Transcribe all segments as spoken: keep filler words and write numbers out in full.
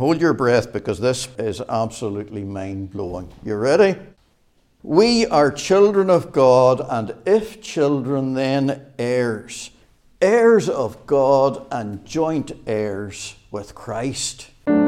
Hold your breath because this is absolutely mind-blowing. You ready? We are children of God, and if children, then heirs. Heirs of God and joint heirs with Christ.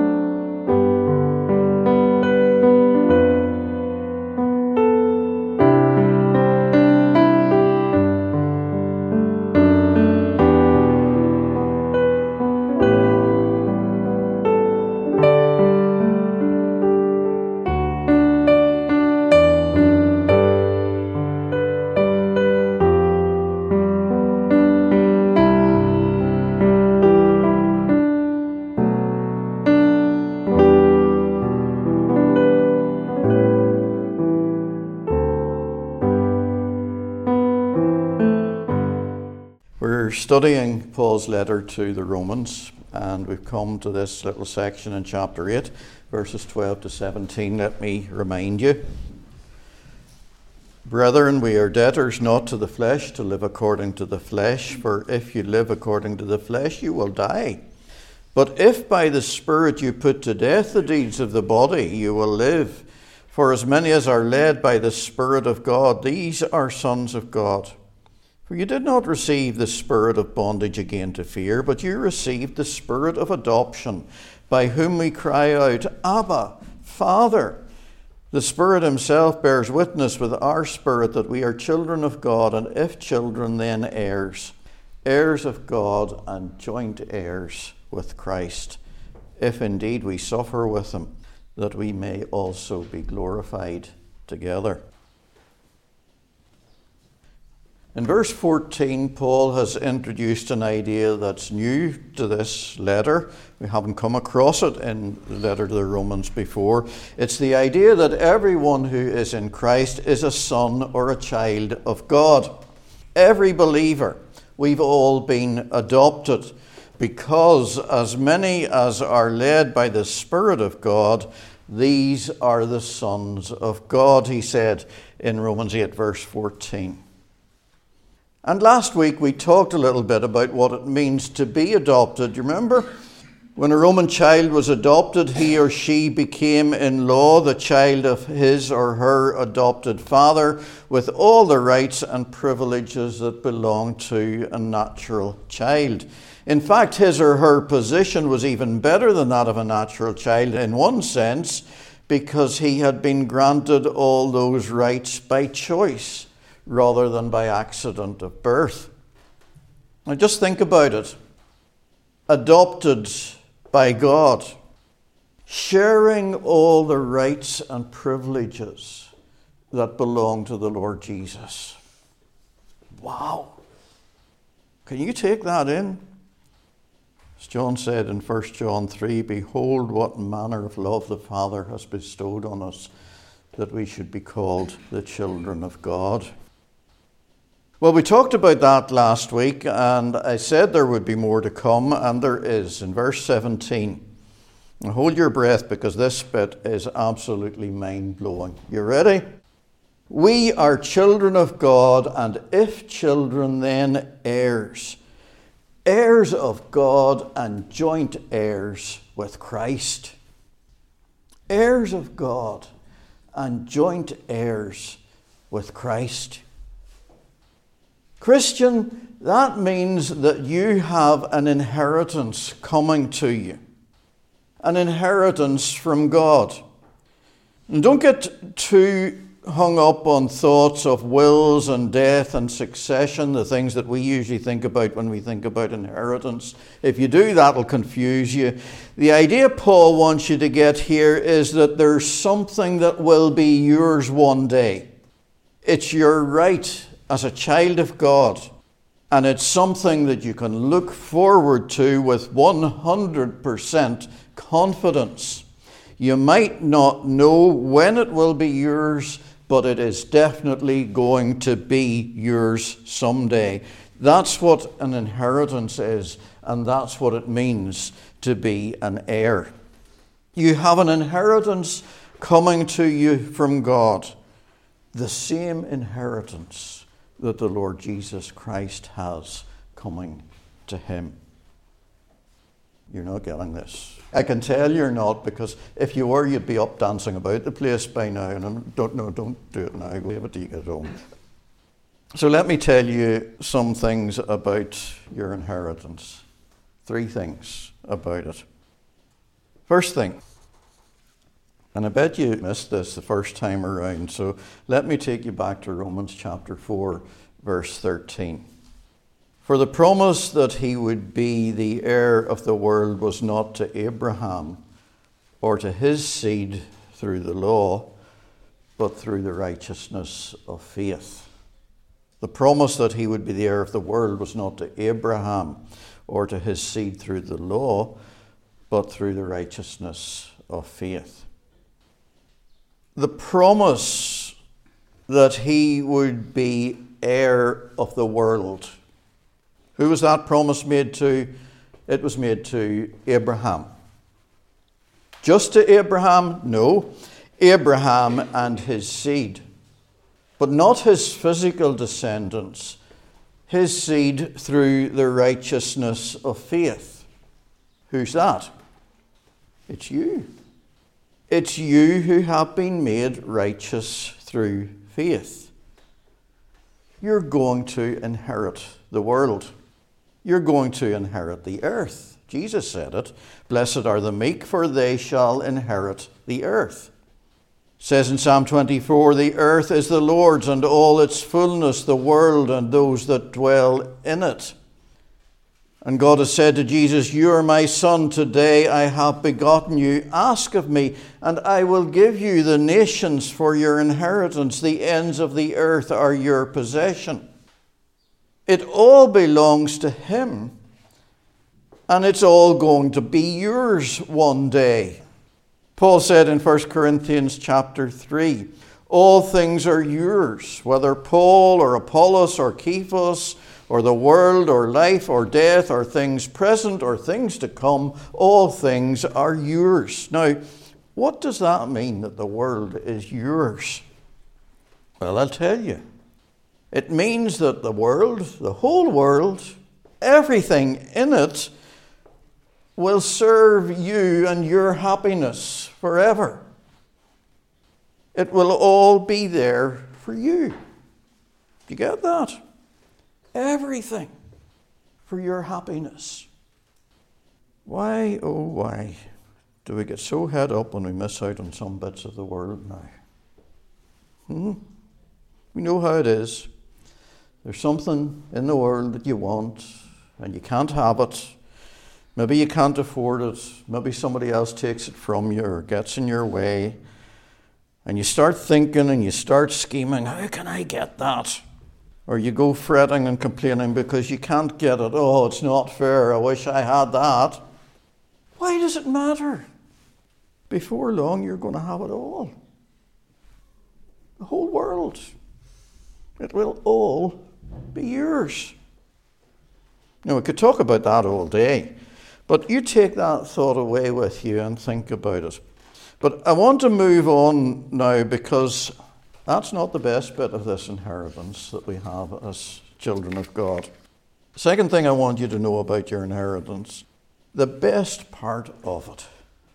We're studying Paul's letter to the Romans, and we've come to this little section in chapter eight, verses twelve to seventeen. Let me remind you. Brethren, we are debtors not to the flesh, to live according to the flesh, for if you live according to the flesh, you will die. But if by the Spirit you put to death the deeds of the body, you will live. For as many as are led by the Spirit of God, these are sons of God. For you did not receive the spirit of bondage again to fear, but you received the Spirit of adoption, by whom we cry out, Abba, Father. The Spirit himself bears witness with our spirit that we are children of God, and if children, then heirs, heirs of God and joint heirs with Christ, if indeed we suffer with him, that we may also be glorified together. In verse fourteen, Paul has introduced an idea that's new to this letter. We haven't come across it in the letter to the Romans before. It's the idea that everyone who is in Christ is a son or a child of God. Every believer, we've all been adopted, because as many as are led by the Spirit of God, these are the sons of God, he said in Romans eight, verse fourteen. And last week we talked a little bit about what it means to be adopted. You remember? When a Roman child was adopted, he or she became in law the child of his or her adopted father, with all the rights and privileges that belong to a natural child. In fact, his or her position was even better than that of a natural child in one sense, because he had been granted all those rights by choice, rather than by accident of birth. Now just think about it. Adopted by God, sharing all the rights and privileges that belong to the Lord Jesus. Wow. Can you take that in? As John said in First John three, behold what manner of love the Father has bestowed on us, that we should be called the children of God. Well, we talked about that last week, and I said there would be more to come, and there is. In verse seventeen, and hold your breath because this bit is absolutely mind-blowing. You ready? We are children of God, and if children, then heirs. Heirs of God and joint heirs with Christ. Heirs of God and joint heirs with Christ. Christian, that means that you have an inheritance coming to you. An inheritance from God. And don't get too hung up on thoughts of wills and death and succession, the things that we usually think about when we think about inheritance. If you do, that'll confuse you. The idea Paul wants you to get here is that there's something that will be yours one day. It's your right as a child of God, and it's something that you can look forward to with one hundred percent confidence. You might not know when it will be yours, but it is definitely going to be yours someday. That's what an inheritance is, and that's what it means to be an heir. You have an inheritance coming to you from God, the same inheritance that the Lord Jesus Christ has coming to him. You're not getting this. I can tell you're not, because if you were, you'd be up dancing about the place by now. And I don't know, don't do it now. Leave it till you get home. So let me tell you some things about your inheritance. Three things about it. First thing, and I bet you missed this the first time around, so let me take you back to Romans chapter four, verse thirteen. For the promise that he would be the heir of the world was not to Abraham or to his seed through the law, but through the righteousness of faith. The promise that he would be the heir of the world was not to Abraham or to his seed through the law, but through the righteousness of faith. The promise that he would be heir of the world. Who was that promise made to? It was made to Abraham. Just to Abraham? No. Abraham and his seed. But not his physical descendants. His seed through the righteousness of faith. Who's that? It's you. It's you who have been made righteous through faith. You're going to inherit the world. You're going to inherit the earth. Jesus said it. Blessed are the meek, for they shall inherit the earth. It says in Psalm twenty-four, the earth is the Lord's and all its fullness, the world and those that dwell in it. And God has said to Jesus, you are my son, today I have begotten you. Ask of me, and I will give you the nations for your inheritance. The ends of the earth are your possession. It all belongs to him, and it's all going to be yours one day. Paul said in First Corinthians chapter three, all things are yours, whether Paul or Apollos or Cephas or the world or life or death or things present or things to come, all things are yours. Now, what does that mean, that the world is yours? Well, I'll tell you. It means that the world, the whole world, everything in it will serve you and your happiness forever. It will all be there for you. Do you get that? Everything for your happiness. Why, oh why, do we get so head up when we miss out on some bits of the world now? Hmm? We know how it is. There's something in the world that you want and you can't have it. Maybe you can't afford it. Maybe somebody else takes it from you or gets in your way. And you start thinking and you start scheming, how can I get that? Or you go fretting and complaining because you can't get it. Oh, it's not fair. I wish I had that. Why does it matter? Before long, you're going to have it all. The whole world. It will all be yours. Now, we could talk about that all day, but you take that thought away with you and think about it. But I want to move on now, because that's not the best bit of this inheritance that we have as children of God. Second thing I want you to know about your inheritance, the best part of it.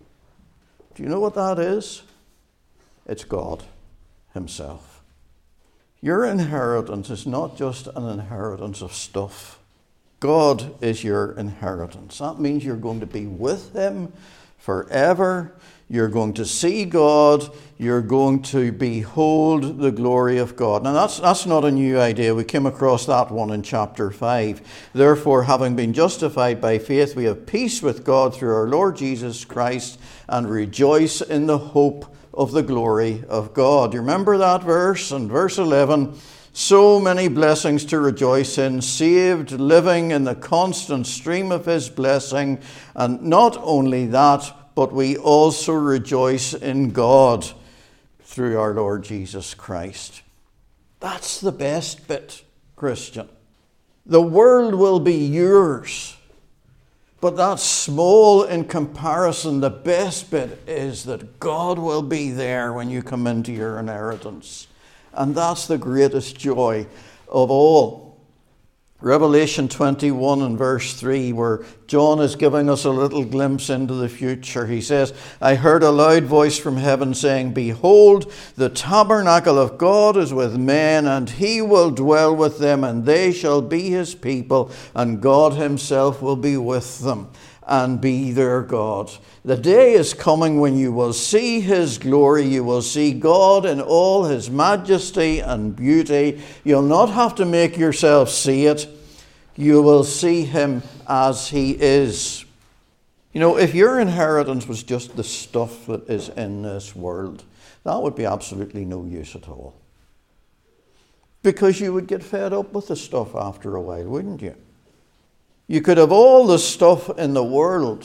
Do you know what that is? It's God himself. Your inheritance is not just an inheritance of stuff. God is your inheritance. That means you're going to be with him forever. You're going to see God. You're going to behold the glory of God. Now, that's, that's not a new idea. We came across that one in chapter five. Therefore, having been justified by faith, we have peace with God through our Lord Jesus Christ, and rejoice in the hope of the glory of God. You remember that verse? In verse eleven, so many blessings to rejoice in, saved, living in the constant stream of his blessing. And not only that, but we also rejoice in God through our Lord Jesus Christ. That's the best bit, Christian. The world will be yours, but that's small in comparison. The best bit is that God will be there when you come into your inheritance. And that's the greatest joy of all. Revelation twenty-one and verse three, where John is giving us a little glimpse into the future. He says, I heard a loud voice from heaven saying, Behold, the tabernacle of God is with men, and he will dwell with them, and they shall be his people, and God himself will be with them and be their God. The day is coming when you will see his glory. You will see God in all his majesty and beauty. You'll not have to make yourself see it. You will see him as he is. You know, if your inheritance was just the stuff that is in this world, that would be absolutely no use at all. Because you would get fed up with the stuff after a while, wouldn't you? You could have all the stuff in the world,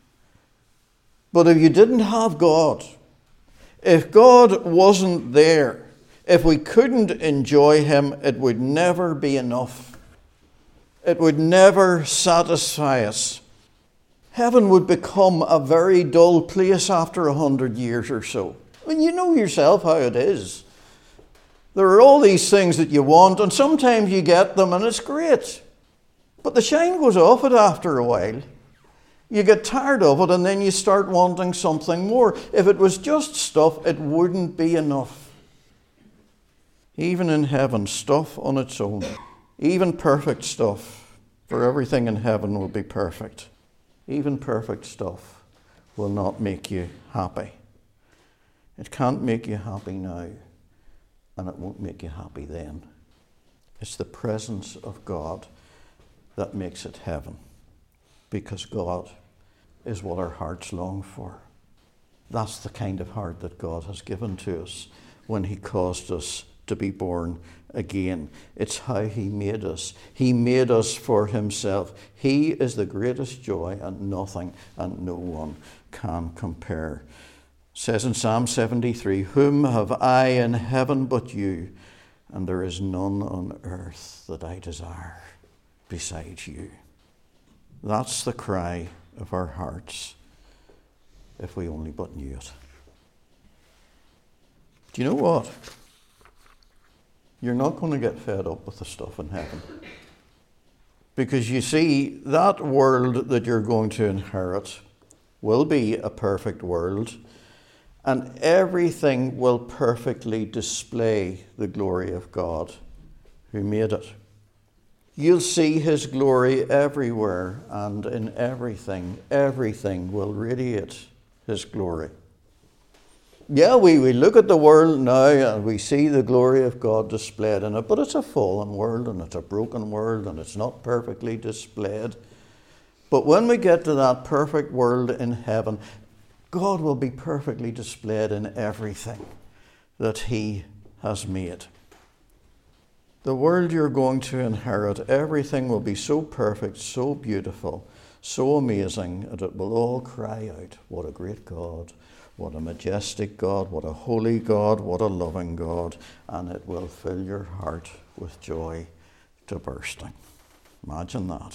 but if you didn't have God, if God wasn't there, if we couldn't enjoy him, it would never be enough. It would never satisfy us. Heaven would become a very dull place after a hundred years or so. I mean, you know yourself how it is. There are all these things that you want, and sometimes you get them, and it's great. But the shine goes off it after a while. You get tired of it, and then you start wanting something more. If it was just stuff, it wouldn't be enough. Even in heaven, stuff on its own, even perfect stuff, for everything in heaven will be perfect. Even perfect stuff will not make you happy. It can't make you happy now, and it won't make you happy then. It's the presence of God that makes it heaven, because God is what our hearts long for. That's the kind of heart that God has given to us when he caused us to be born again. It's how he made us. He made us for himself. He is the greatest joy, and nothing and no one can compare. It says in Psalm seventy-three, Whom have I in heaven but you? And there is none on earth that I desire besides you. That's the cry of our hearts, if we only but knew it. Do you know what? You're not going to get fed up with the stuff in heaven. Because you see, that world that you're going to inherit will be a perfect world, and everything will perfectly display the glory of God who made it. You'll see his glory everywhere, and in everything, everything will radiate his glory. Yeah, we, we look at the world now and we see the glory of God displayed in it, but it's a fallen world and it's a broken world and it's not perfectly displayed. But when we get to that perfect world in heaven, God will be perfectly displayed in everything that he has made. The world you're going to inherit, everything will be so perfect, so beautiful, so amazing, that it will all cry out, what a great God, what a majestic God, what a holy God, what a loving God, and it will fill your heart with joy to bursting. Imagine that.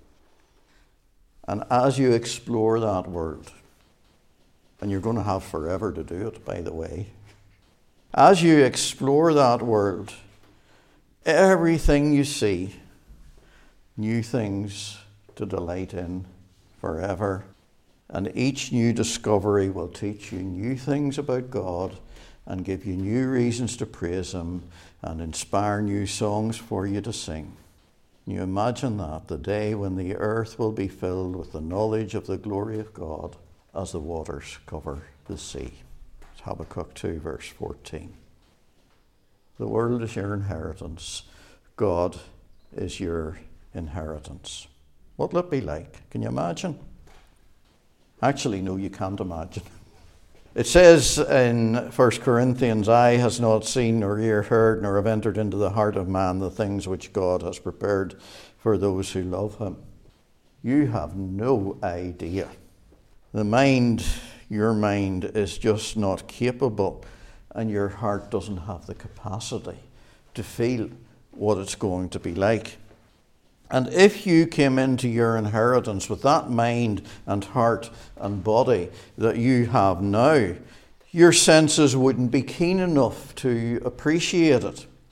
And as you explore that world, and you're going to have forever to do it, by the way, as you explore that world, everything you see, new things to delight in forever. And each new discovery will teach you new things about God and give you new reasons to praise him and inspire new songs for you to sing. Can you imagine that, the day when the earth will be filled with the knowledge of the glory of God as the waters cover the sea? It's Habakkuk two, verse fourteen. The world is your inheritance. God is your inheritance. What will it be like? Can you imagine? Actually, no, you can't imagine. It says in First Corinthians, Eye has not seen, nor ear heard, nor have entered into the heart of man the things which God has prepared for those who love him. You have no idea. The mind, your mind, is just not capable, and your heart doesn't have the capacity to feel what it's going to be like. And if you came into your inheritance with that mind and heart and body that you have now, your senses wouldn't be keen enough to appreciate it.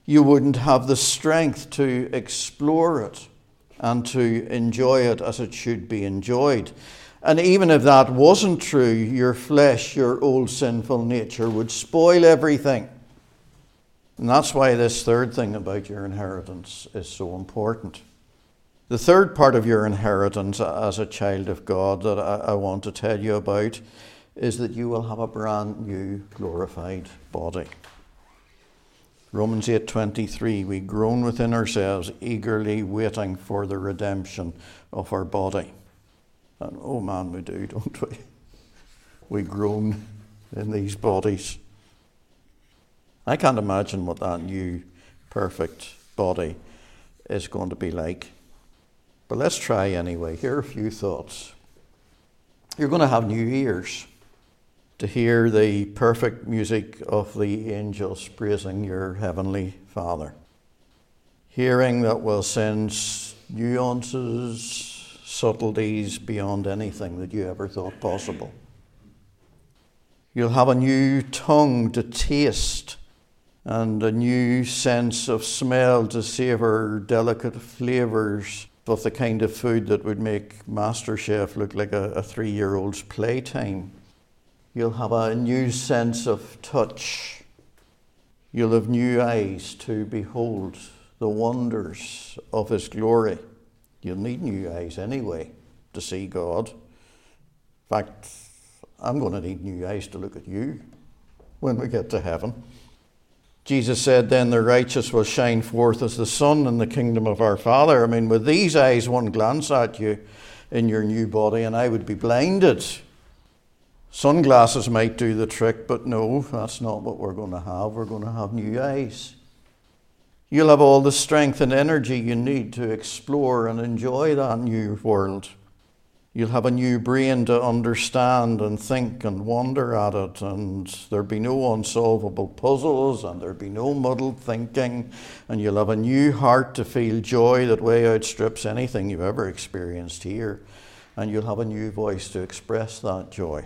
You wouldn't have the strength to explore it and to enjoy it as it should be enjoyed. And even if that wasn't true, your flesh, your old sinful nature would spoil everything. And that's why this third thing about your inheritance is so important. The third part of your inheritance as a child of God that I, I want to tell you about is that you will have a brand new glorified body. Romans eight twenty-three, we groan within ourselves, eagerly waiting for the redemption of our body. And oh man, we do, don't we? We groan in these bodies. I can't imagine what that new perfect body is going to be like. But let's try anyway. Here are a few thoughts. You're going to have new ears to hear the perfect music of the angels praising your heavenly Father. Hearing that will sense nuances, subtleties beyond anything that you ever thought possible. You'll have a new tongue to taste and a new sense of smell to savour delicate flavours of the kind of food that would make MasterChef look like a, a three-year-old's playtime. You'll have a new sense of touch. You'll have new eyes to behold the wonders of His glory. You'll need new eyes anyway to see God. In fact, I'm going to need new eyes to look at you when we get to heaven. Jesus said, then the righteous will shine forth as the sun in the kingdom of our Father. I mean, with these eyes, one glance at you in your new body, and I would be blinded. Sunglasses might do the trick, but no, that's not what we're going to have. We're going to have new eyes. You'll have all the strength and energy you need to explore and enjoy that new world. You'll have a new brain to understand and think and wonder at it, and there'll be no unsolvable puzzles, and there'll be no muddled thinking, and you'll have a new heart to feel joy that way outstrips anything you've ever experienced here, and you'll have a new voice to express that joy.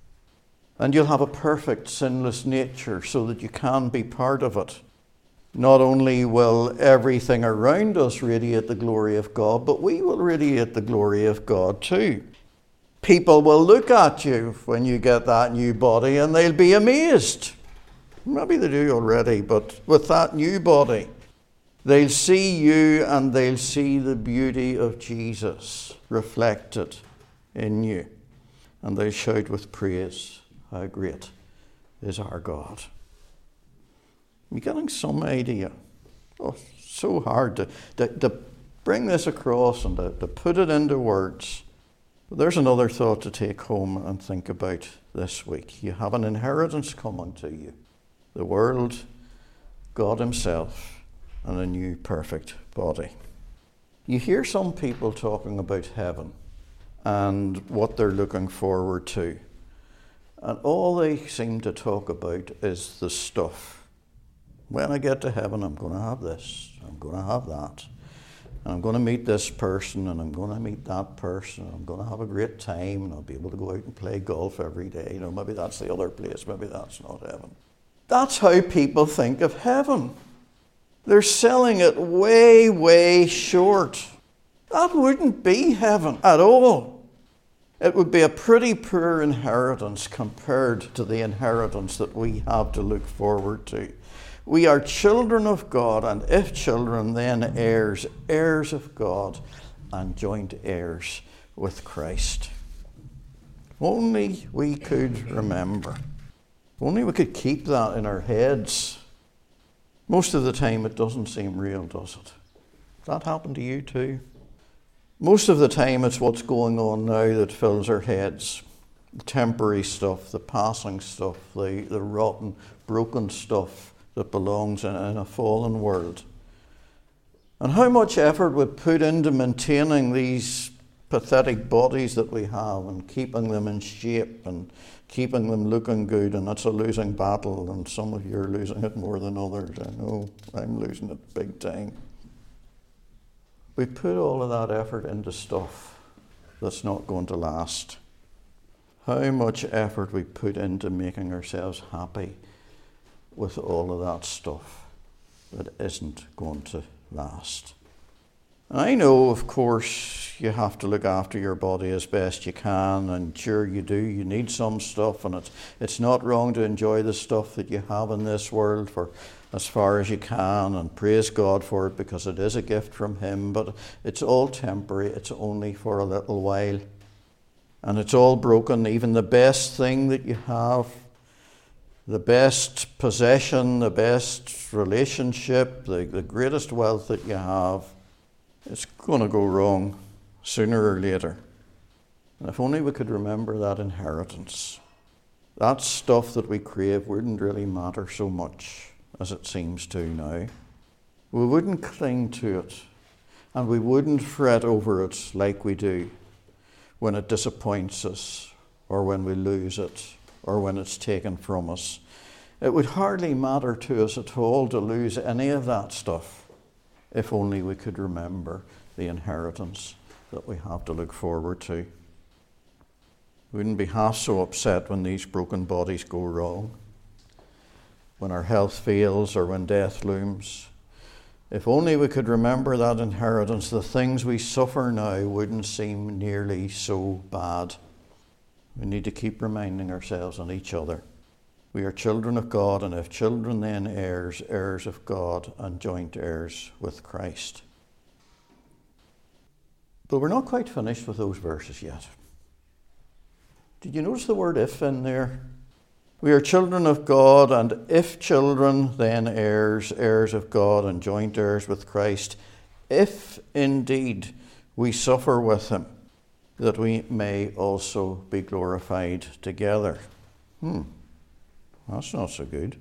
And you'll have a perfect, sinless nature so that you can be part of it. Not only will everything around us radiate the glory of God, but we will radiate the glory of God too. People will look at you when you get that new body and they'll be amazed. Maybe they do already, but with that new body, they'll see you and they'll see the beauty of Jesus reflected in you. And they'll shout with praise, how great is our God. You're getting some idea. Oh, so hard to, to, to bring this across and to, to put it into words. But there's another thought to take home and think about this week. You have an inheritance coming to you. The world, God Himself, and a new perfect body. You hear some people talking about heaven and what they're looking forward to. And all they seem to talk about is the stuff. When I get to heaven, I'm going to have this, I'm going to have that, and I'm going to meet this person, and I'm going to meet that person, and I'm going to have a great time, and I'll be able to go out and play golf every day. You know, maybe that's the other place, maybe that's not heaven. That's how people think of heaven. They're selling it way, way short. That wouldn't be heaven at all. It would be a pretty poor inheritance compared to the inheritance that we have to look forward to. We are children of God, and if children, then heirs, heirs of God, and joint heirs with Christ. If only we could remember. If only we could keep that in our heads. Most of the time it doesn't seem real, does it? Does that happen to you too? Most of the time it's what's going on now that fills our heads. The temporary stuff, the passing stuff, the, the rotten, broken stuff that belongs in, in a fallen world. And how much effort we put into maintaining these pathetic bodies that we have and keeping them in shape and keeping them looking good, and that's a losing battle, and some of you are losing it more than others. I know I'm losing it big time. We put all of that effort into stuff that's not going to last. How much effort we put into making ourselves happy with all of that stuff. that isn't going to last. And I know, of course, you have to look after your body as best you can, and sure you do. You need some stuff, and it's, it's not wrong to enjoy the stuff that you have in this world for as far as you can, and praise God for it because it is a gift from Him, but it's all temporary. It's only for a little while. And it's all broken. Even the best thing that you have, the best possession, the best relationship, the, the greatest wealth that you have, it's going to go wrong sooner or later. And if only we could remember that inheritance. That stuff that we crave wouldn't really matter so much as it seems to now. We wouldn't cling to it, and we wouldn't fret over it like we do when it disappoints us, or when we lose it, or when it's taken from us. It would hardly matter to us at all to lose any of that stuff, if only we could remember the inheritance that we have to look forward to. We wouldn't be half so upset when these broken bodies go wrong, when our health fails, or when death looms. If only we could remember that inheritance, the things we suffer now wouldn't seem nearly so bad. We need to keep reminding ourselves and each other. We are children of God, and if children, then heirs, heirs of God, and joint heirs with Christ. But we're not quite finished with those verses yet. Did you notice the word if in there? We are children of God, and if children, then heirs, heirs of God, and joint heirs with Christ, if indeed we suffer with Him, that we may also be glorified together. Hmm. That's not so good.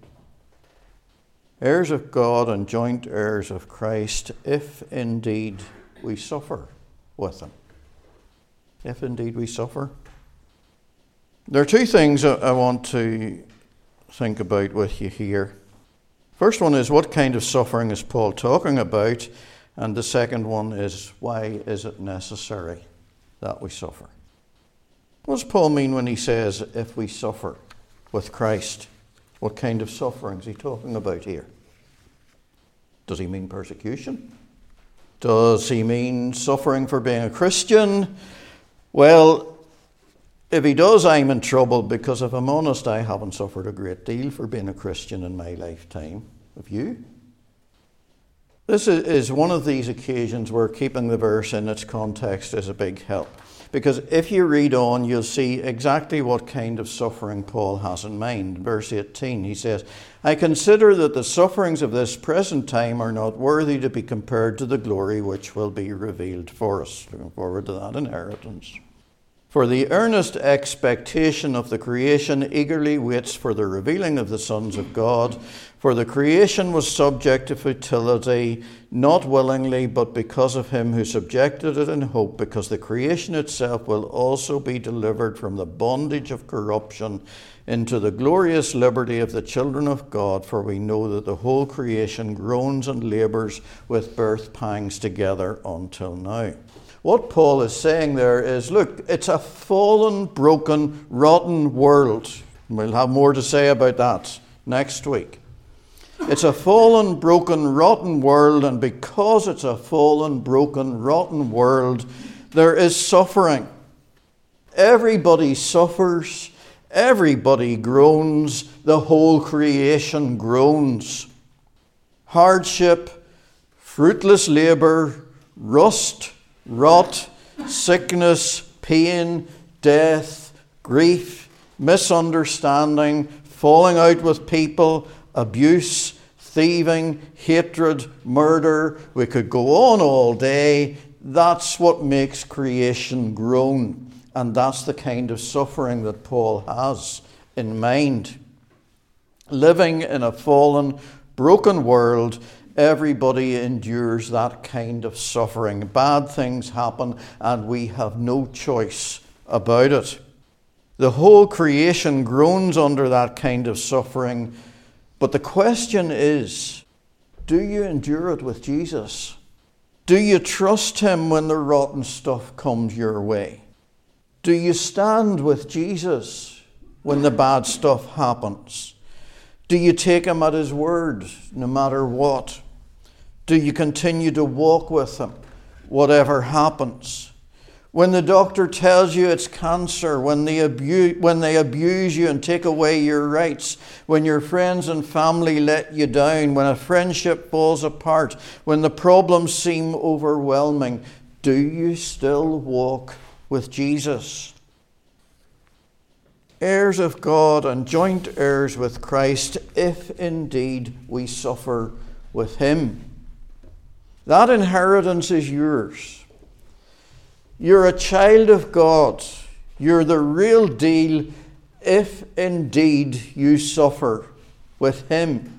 Heirs of God and joint heirs of Christ, if indeed we suffer with Him. If indeed we suffer. There are two things I want to think about with you here. First one is, what kind of suffering is Paul talking about? And the second one is, why is it necessary that we suffer? What does Paul mean when he says, if we suffer with Christ? What kind of suffering is he talking about here? Does he mean persecution? Does he mean suffering for being a Christian? Well, if he does, I'm in trouble, because if I'm honest, I haven't suffered a great deal for being a Christian in my lifetime. Have you? This is one of these occasions where keeping the verse in its context is a big help. Because if you read on, you'll see exactly what kind of suffering Paul has in mind. Verse eighteen, he says, I consider that the sufferings of this present time are not worthy to be compared to the glory which will be revealed for us. Looking forward to that inheritance. For the earnest expectation of the creation eagerly waits for the revealing of the sons of God. For the creation was subject to futility, not willingly, but because of him who subjected it in hope, because the creation itself will also be delivered from the bondage of corruption into the glorious liberty of the children of God. For we know that the whole creation groans and labours with birth pangs together until now. What Paul is saying there is, look, it's a fallen, broken, rotten world. We'll have more to say about that next week. It's a fallen, broken, rotten world, and because it's a fallen, broken, rotten world, there is suffering. Everybody suffers. Everybody groans. The whole creation groans. Hardship, fruitless labour, rust, rot, sickness, pain, death, grief, misunderstanding, falling out with people, abuse, thieving, hatred, murder. We could go on all day. That's what makes creation groan. And that's the kind of suffering that Paul has in mind. Living in a fallen, broken world, everybody endures that kind of suffering. Bad things happen, and we have no choice about it. The whole creation groans under that kind of suffering. But the question is, do you endure it with Jesus? Do you trust him when the rotten stuff comes your way? Do you stand with Jesus when the bad stuff happens? Do you take him at his word, no matter what? Do you continue to walk with him, whatever happens? When the doctor tells you it's cancer, when they abuse, when they abuse you and take away your rights, when your friends and family let you down, when a friendship falls apart, when the problems seem overwhelming, do you still walk with Jesus? Heirs of God and joint heirs with Christ, if indeed we suffer with him. That inheritance is yours. You're a child of God. You're the real deal if indeed you suffer with him.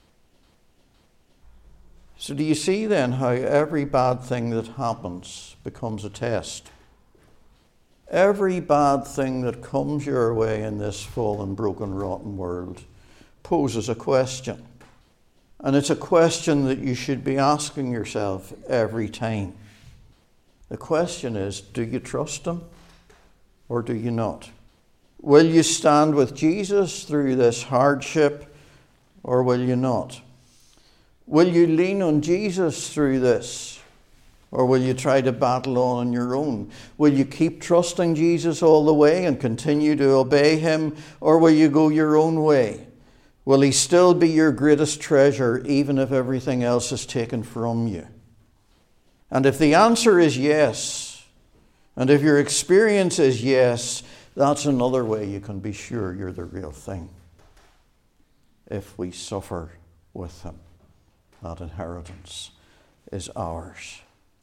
So do you see then how every bad thing that happens becomes a test? Every bad thing that comes your way in this fallen, broken, rotten world poses a question. And it's a question that you should be asking yourself every time. The question is, do you trust him or do you not? Will you stand with Jesus through this hardship or will you not? Will you lean on Jesus through this or will you try to battle on on your own? Will you keep trusting Jesus all the way and continue to obey him, or will you go your own way? Will he still be your greatest treasure even if everything else is taken from you? And if the answer is yes, and if your experience is yes, that's another way you can be sure you're the real thing. If we suffer with him, that inheritance is ours.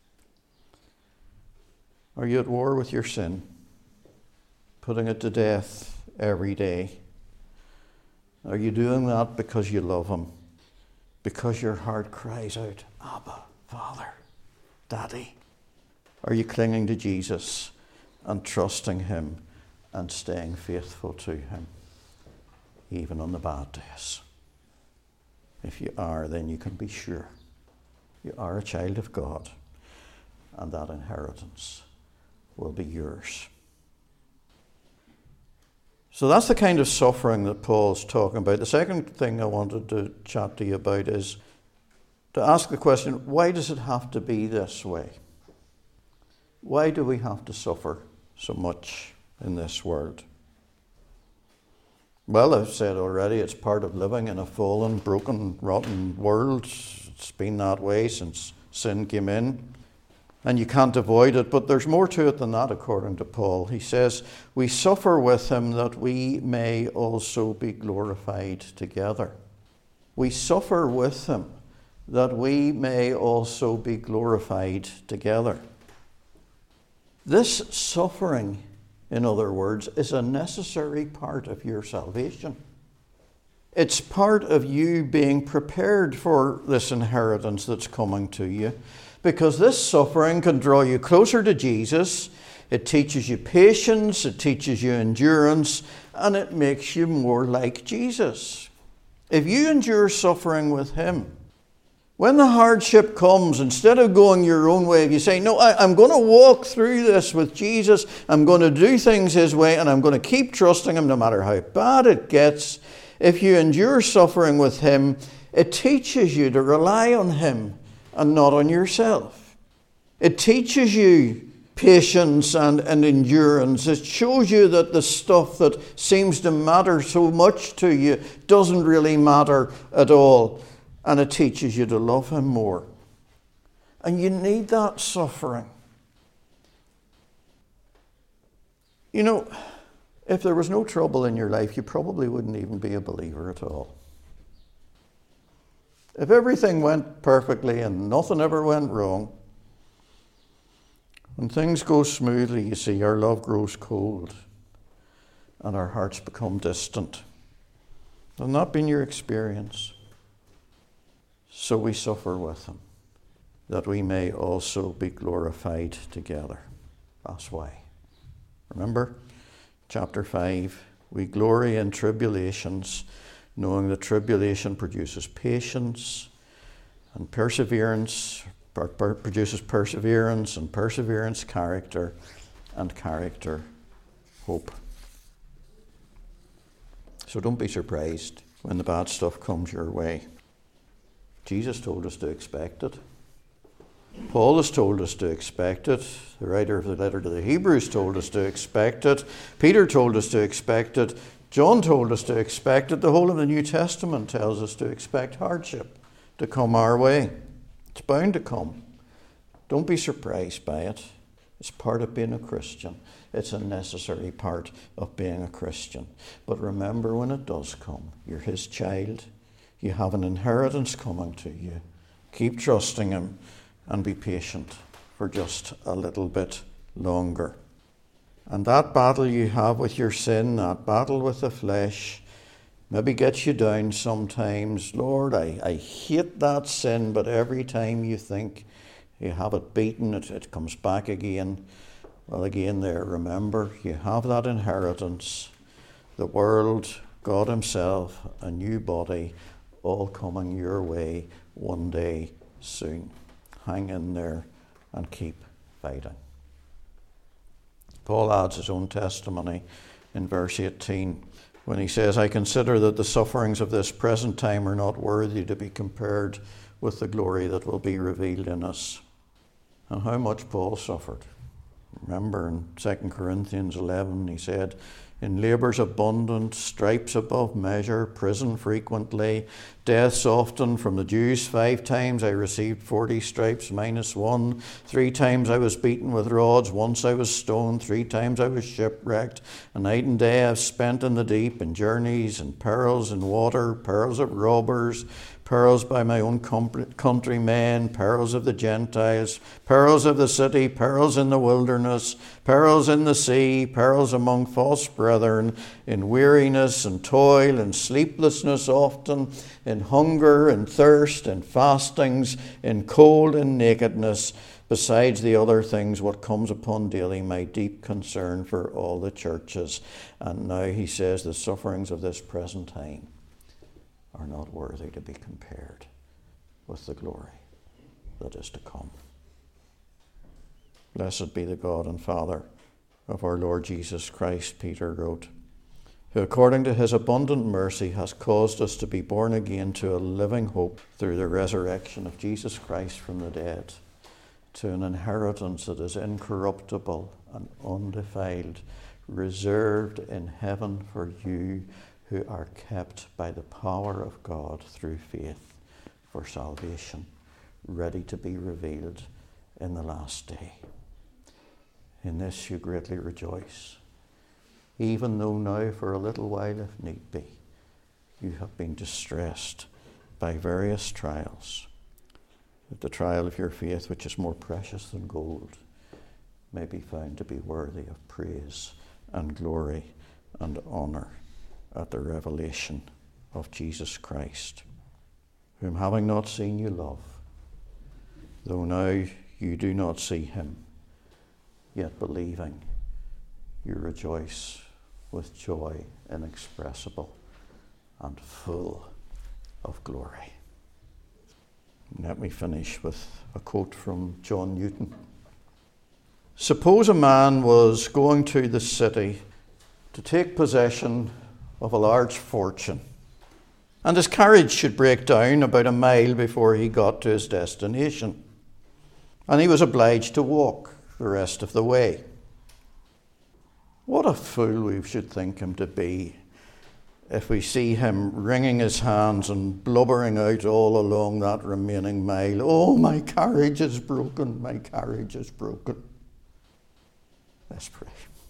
Are you at war with your sin, putting it to death every day? Are you doing that because you love him? Because your heart cries out, Abba, Father, Daddy? Are you clinging to Jesus and trusting him and staying faithful to him, even on the bad days? If you are, then you can be sure you are a child of God, and that inheritance will be yours. So that's the kind of suffering that Paul's talking about. The second thing I wanted to chat to you about is to ask the question, why does it have to be this way? Why do we have to suffer so much in this world? Well, I've said already, it's part of living in a fallen, broken, rotten world. It's been that way since sin came in, and you can't avoid it. But there's more to it than that, according to Paul. He says, we suffer with him that we may also be glorified together. We suffer with him that we may also be glorified together. This suffering, in other words, is a necessary part of your salvation. It's part of you being prepared for this inheritance that's coming to you, because this suffering can draw you closer to Jesus. It teaches you patience, it teaches you endurance, and it makes you more like Jesus. If you endure suffering with him, when the hardship comes, instead of going your own way, if you say, no, I, I'm going to walk through this with Jesus, I'm going to do things his way, and I'm going to keep trusting him no matter how bad it gets. If you endure suffering with him, it teaches you to rely on him and not on yourself. It teaches you patience and, and endurance. It shows you that the stuff that seems to matter so much to you doesn't really matter at all. And it teaches you to love him more. And you need that suffering. You know, if there was no trouble in your life, you probably wouldn't even be a believer at all. If everything went perfectly and nothing ever went wrong, when things go smoothly, you see, our love grows cold and our hearts become distant. Has that been your experience? So we suffer with him, that we may also be glorified together. That's why. Remember, chapter five, we glory in tribulations, knowing that tribulation produces patience, and perseverance per- per- produces perseverance, and perseverance character, and character hope. So don't be surprised when the bad stuff comes your way. Jesus told us to expect it. Paul has told us to expect it. The writer of the letter to the Hebrews told us to expect it. Peter told us to expect it. John told us to expect it. The whole of the New Testament tells us to expect hardship to come our way. It's bound to come. Don't be surprised by it. It's part of being a Christian. It's a necessary part of being a Christian. But remember, when it does come, you're his child. You have an inheritance coming to you. Keep trusting him and be patient for just a little bit longer. And that battle you have with your sin, that battle with the flesh, maybe gets you down sometimes. Lord, I, I hate that sin, but every time you think you have it beaten, it, it comes back again. Well, again there, remember, you have that inheritance, the world, God himself, a new body, all coming your way one day soon. Hang in there and keep fighting. Paul adds his own testimony in verse eighteen when he says, I consider that the sufferings of this present time are not worthy to be compared with the glory that will be revealed in us. And how much Paul suffered. Remember in Second Corinthians eleven, he said, in labours abundant, stripes above measure, prison frequently, deaths often. From the Jews five times I received forty stripes minus one. Three times I was beaten with rods. Once I was stoned. Three times I was shipwrecked. A night and day I've spent in the deep, in journeys, in perils in water, perils of robbers, perils by my own countrymen, perils of the Gentiles, perils of the city, perils in the wilderness, perils in the sea, perils among false brethren, in weariness and toil and sleeplessness often, in hunger and thirst and fastings, in cold and nakedness, besides the other things what comes upon daily, my deep concern for all the churches. And now he says the sufferings of this present time are not worthy to be compared with the glory that is to come. Blessed be the God and Father of our Lord Jesus Christ, Peter wrote, who according to his abundant mercy has caused us to be born again to a living hope through the resurrection of Jesus Christ from the dead, to an inheritance that is incorruptible and undefiled, reserved in heaven for you who are kept by the power of God through faith for salvation, ready to be revealed in the last day. In this you greatly rejoice, even though now for a little while, if need be, you have been distressed by various trials, that the trial of your faith, which is more precious than gold, may be found to be worthy of praise and glory and honour at the revelation of Jesus Christ, whom having not seen you love, though now you do not see him, yet believing you rejoice with joy inexpressible and full of glory. Let me finish with a quote from John Newton. Suppose a man was going to the city to take possession of a large fortune, and his carriage should break down about a mile before he got to his destination, and he was obliged to walk the rest of the way. What a fool we should think him to be if we see him wringing his hands and blubbering out all along that remaining mile, oh, my carriage is broken, my carriage is broken. Let's pray.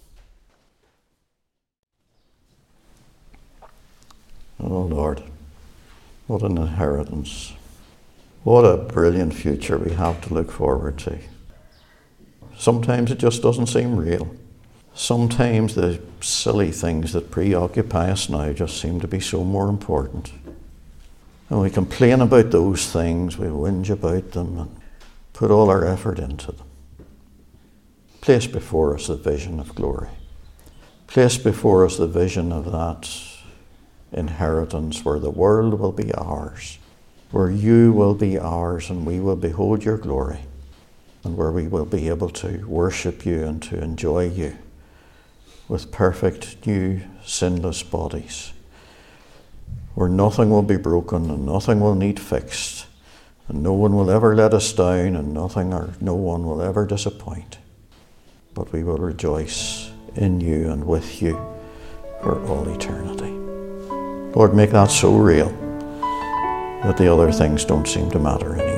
Oh Lord, what an inheritance. What a brilliant future we have to look forward to. Sometimes it just doesn't seem real. Sometimes the silly things that preoccupy us now just seem to be so more important. And we complain about those things, we whinge about them and put all our effort into them. Place before us the vision of glory. Place before us the vision of that inheritance where the world will be ours, where you will be ours and we will behold your glory, and where we will be able to worship you and to enjoy you with perfect new sinless bodies. where nothing will be broken and nothing will need fixed, and no one will ever let us down, and nothing or no one will ever disappoint. But we will rejoice in you and with you for all eternity. Lord, make that so real that the other things don't seem to matter anymore.